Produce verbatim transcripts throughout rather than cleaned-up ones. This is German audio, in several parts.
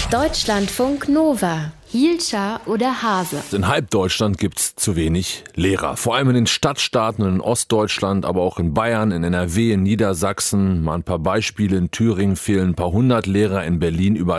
Deutschlandfunk Nova. Hielscher oder Hase? In halb Deutschland gibt's zu wenig Lehrer. Vor allem in den Stadtstaaten und in Ostdeutschland, aber auch in Bayern, in N R W, in Niedersachsen. Mal ein paar Beispiele. In Thüringen fehlen ein paar hundert Lehrer, in Berlin über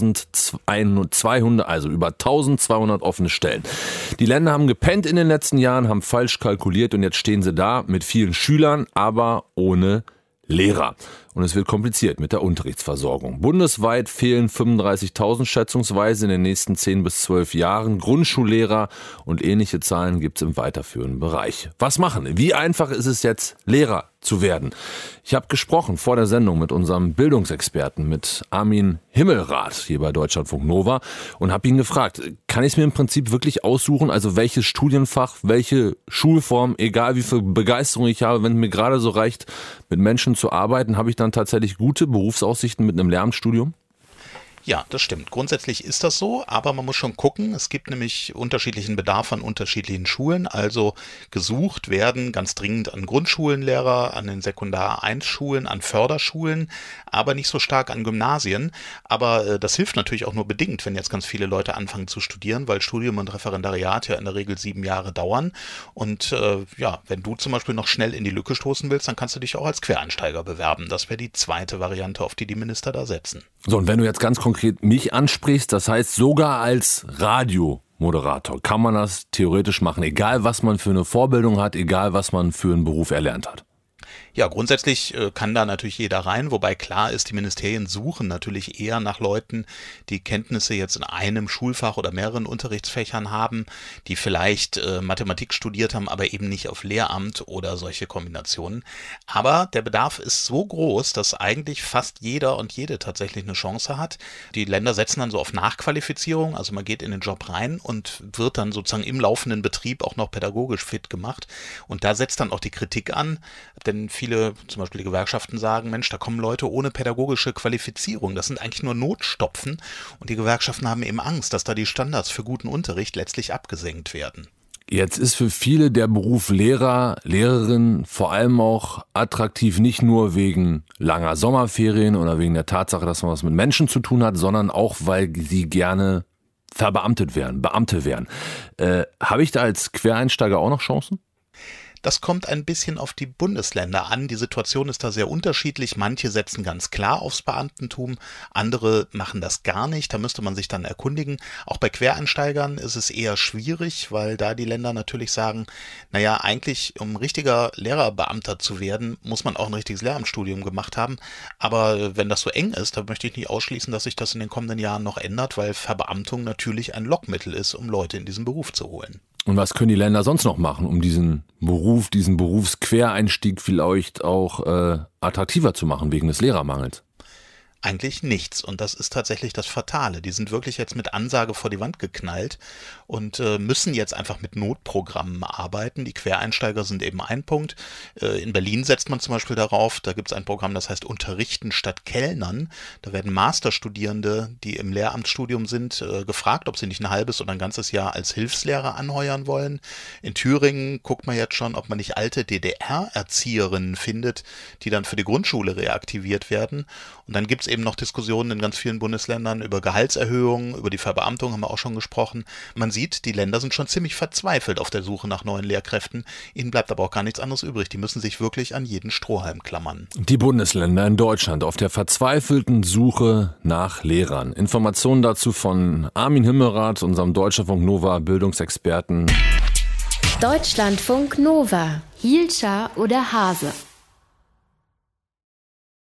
eintausendzweihundert, also über eintausendzweihundert offene Stellen. Die Länder haben gepennt in den letzten Jahren, haben falsch kalkuliert und jetzt stehen sie da mit vielen Schülern, aber ohne Lehrer. Und es wird kompliziert mit der Unterrichtsversorgung. Bundesweit fehlen fünfunddreißigtausend schätzungsweise in den nächsten zehn bis zwölf Jahren Grundschullehrer und ähnliche Zahlen gibt es im weiterführenden Bereich. Was machen? Wie einfach ist es jetzt, Lehrer zu werden? Ich habe gesprochen vor der Sendung mit unserem Bildungsexperten, mit Armin Himmelrath hier bei Deutschlandfunk Nova und habe ihn gefragt, kann ich es mir im Prinzip wirklich aussuchen, also welches Studienfach, welche Schulform, egal wie viel Begeisterung ich habe, wenn es mir gerade so reicht, mit Menschen zu arbeiten, habe ich dann tatsächlich gute Berufsaussichten mit einem Lehramtsstudium? Ja, das stimmt. Grundsätzlich ist das so, aber man muss schon gucken. Es gibt nämlich unterschiedlichen Bedarf an unterschiedlichen Schulen. Also gesucht werden ganz dringend an Grundschulenlehrer, an den Sekundar eins Schulen, an Förderschulen, aber nicht so stark an Gymnasien. Aber äh, das hilft natürlich auch nur bedingt, wenn jetzt ganz viele Leute anfangen zu studieren, weil Studium und Referendariat ja in der Regel sieben Jahre dauern. Und äh, ja, wenn du zum Beispiel noch schnell in die Lücke stoßen willst, dann kannst du dich auch als Quereinsteiger bewerben. Das wäre die zweite Variante, auf die die Minister da setzen. So, und wenn du jetzt ganz konkret mich ansprichst, das heißt sogar als Radiomoderator kann man das theoretisch machen, egal was man für eine Vorbildung hat, egal was man für einen Beruf erlernt hat. Ja, grundsätzlich äh, kann da natürlich jeder rein, wobei klar ist, die Ministerien suchen natürlich eher nach Leuten, die Kenntnisse jetzt in einem Schulfach oder mehreren Unterrichtsfächern haben, die vielleicht äh, Mathematik studiert haben, aber eben nicht auf Lehramt oder solche Kombinationen. Aber der Bedarf ist so groß, dass eigentlich fast jeder und jede tatsächlich eine Chance hat. Die Länder setzen dann so auf Nachqualifizierung, also man geht in den Job rein und wird dann sozusagen im laufenden Betrieb auch noch pädagogisch fit gemacht. Und da setzt dann auch die Kritik an, denn viele Viele, zum Beispiel die Gewerkschaften sagen, Mensch, da kommen Leute ohne pädagogische Qualifizierung. Das sind eigentlich nur Notstopfen und die Gewerkschaften haben eben Angst, dass da die Standards für guten Unterricht letztlich abgesenkt werden. Jetzt ist für viele der Beruf Lehrer, Lehrerin vor allem auch attraktiv, nicht nur wegen langer Sommerferien oder wegen der Tatsache, dass man was mit Menschen zu tun hat, sondern auch, weil sie gerne verbeamtet werden, Beamte werden. Äh, habe ich da als Quereinsteiger auch noch Chancen? Das kommt ein bisschen auf die Bundesländer an. Die Situation ist da sehr unterschiedlich. Manche setzen ganz klar aufs Beamtentum, andere machen das gar nicht. Da müsste man sich dann erkundigen. Auch bei Quereinsteigern ist es eher schwierig, weil da die Länder natürlich sagen, naja, eigentlich um richtiger Lehrerbeamter zu werden, muss man auch ein richtiges Lehramtsstudium gemacht haben. Aber wenn das so eng ist, dann möchte ich nicht ausschließen, dass sich das in den kommenden Jahren noch ändert, weil Verbeamtung natürlich ein Lockmittel ist, um Leute in diesen Beruf zu holen. Und was können die Länder sonst noch machen, um diesen Beruf, diesen Berufsquereinstieg vielleicht auch äh, attraktiver zu machen wegen des Lehrermangels? Eigentlich nichts. Und das ist tatsächlich das Fatale. Die sind wirklich jetzt mit Ansage vor die Wand geknallt und äh, müssen jetzt einfach mit Notprogrammen arbeiten. Die Quereinsteiger sind eben ein Punkt. Äh, in Berlin setzt man zum Beispiel darauf, da gibt es ein Programm, das heißt Unterrichten statt Kellnern. Da werden Masterstudierende, die im Lehramtsstudium sind, äh, gefragt, ob sie nicht ein halbes oder ein ganzes Jahr als Hilfslehrer anheuern wollen. In Thüringen guckt man jetzt schon, ob man nicht alte D D R-Erzieherinnen findet, die dann für die Grundschule reaktiviert werden. Und dann gibt es eben noch Diskussionen in ganz vielen Bundesländern über Gehaltserhöhungen, über die Verbeamtung haben wir auch schon gesprochen. Man sieht, die Länder sind schon ziemlich verzweifelt auf der Suche nach neuen Lehrkräften. Ihnen bleibt aber auch gar nichts anderes übrig. Die müssen sich wirklich an jeden Strohhalm klammern. Die Bundesländer in Deutschland auf der verzweifelten Suche nach Lehrern. Informationen dazu von Armin Himmelrath, unserem Deutschlandfunk Nova Bildungsexperten. Deutschlandfunk Nova. Hielscher oder Hase?